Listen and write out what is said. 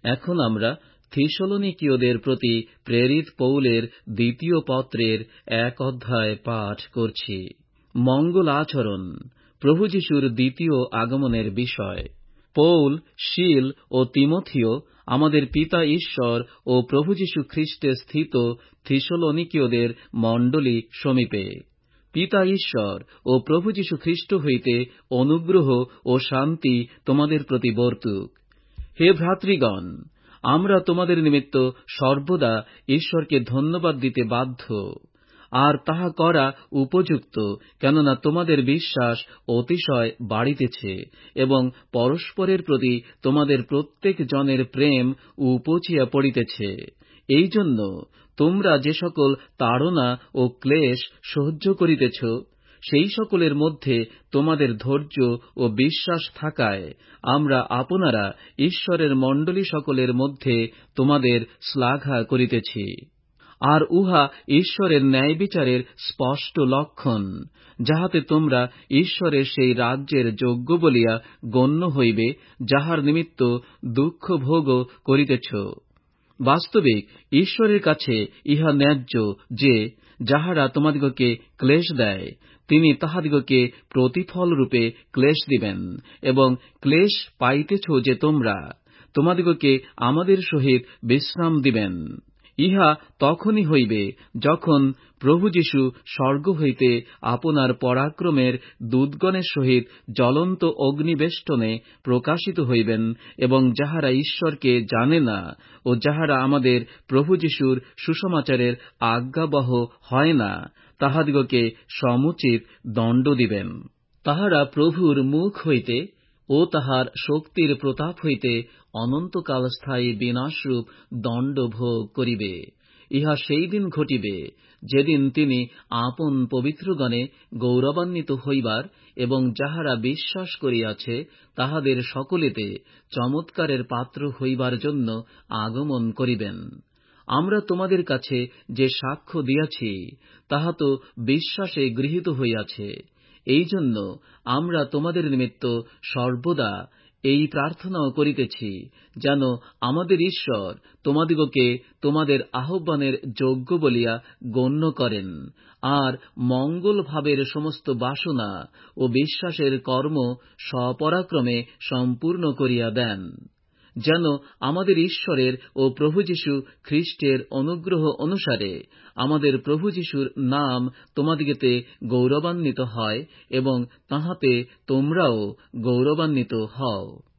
এখন আমরা থিসলনিকীয়দের প্রতি প্রেরিত পৌলের দ্বিতীয় পত্রের 1 অধ্যায় পাঠ করছি। মঙ্গল আচরণ, প্রভু যীশুর দ্বিতীয় আগমনের বিষয়। পৌল, শীল ও তিমথিও আমাদের পিতা ঈশ্বর ও প্রভু যীশু খ্রিস্টে স্থিত থিসলনিকীয়দের মণ্ডলী সমীপে, পিতা ঈশ্বর ও প্রভু যীশু খ্রিস্ট হইতে অনুগ্রহ ও শান্তি তোমাদের প্রতি বর্তুক। হে ভ্রাতৃগণ, আমরা তোমাদের নিমিত্ত সর্বদা ঈশ্বরকে ধন্যবাদ দিতে বাধ্য, আর তাহা করা উপযুক্ত, কেননা তোমাদের বিশ্বাস অতিশয় বাড়িতেছে এবং পরস্পরের প্রতি তোমাদের প্রত্যেক জনের প্রেম উপচিয়া পড়িতেছে। এই জন্য তোমরা যে সকল তাড়না ও ক্লেশ সহ্য করিতেছ, সেই সকলের মধ্যে তোমাদের ধৈর্য ও বিশ্বাস থাকায় আমরা আপনারা ঈশ্বরের মণ্ডলী সকলের মধ্যে তোমাদের শ্লাঘা করিতেছি। আর উহা ঈশ্বরের ন্যায়বিচারের স্পষ্ট লক্ষণ, যাহাতে তোমরা ঈশ্বরের সেই রাজ্যের যোগ্য বলিয়া গণ্য হইবে, যাহার নিমিত্ত দুঃখ ভোগ করিতেছ। বাস্তবিক ঈশ্বরের কাছে ইহা ন্যায্য যে, যাহারা তোমাদিগকে ক্লেশ দেয়, তিনি তাহাদিগকে প্রতিফলরূপে ক্লেশ দিবেন, এবং ক্লেশ পাইতেছ যে তোমরা, তোমাদিগকে আমাদের সহিত বিশ্রাম দিবেন। ইহা তখনই হইবে, যখন প্রভু যীশু স্বর্গ হইতে আপনার পরাক্রমের দূতগণের সহিত জ্বলন্ত অগ্নিবেষ্টনে প্রকাশিত হইবেন, এবং যাহারা ঈশ্বরকে জানে না ও যাহারা আমাদের প্রভু যীশুর সুসমাচারের আজ্ঞাবহ হয় না, তাহাদিগকে সমুচিত দণ্ড দিবেন। তাহারা প্রভুর মুখ হইতে ও তাহার শক্তির প্রতাপ হইতে অনন্তকাল স্থায়ী বিনাশরূপ দণ্ড ভোগ করিবে। ইহা সেই দিন ঘটিবে, যেদিন তিনি আপন পবিত্রগণে গৌরবান্বিত হইবার এবং যাহারা বিশ্বাস করিয়াছে তাহাদের সকলেতে চমৎকারের পাত্র হইবার জন্য আগমন করিবেন। আমরা তোমাদের কাছে যে সাক্ষ্য দিয়াছি, তাহা তো বিশ্বাসে গৃহীত হইয়াছে। এই জন্য আমরা তোমাদের নিমিত্ত সর্বদা এই প্রার্থনাও করিতেছি, যেন আমাদের ঈশ্বর তোমাদিগকে তোমাদের আহ্বানের যোগ্য বলিয়া গণ্য করেন, আর মঙ্গল ভাবের সমস্ত বাসনা ও বিশ্বাসের কর্ম স্বপরাক্রমে সম্পূর্ণ করিয়া দেন, যেন আমাদের ঈশ্বরের ও প্রভু যীশু খ্রিস্টের অনুগ্রহ অনুসারে আমাদের প্রভু যীশুর নাম তোমাদিগতে গৌরবান্বিত হয় এবং তাহাতে তোমরাও গৌরবান্বিত হও।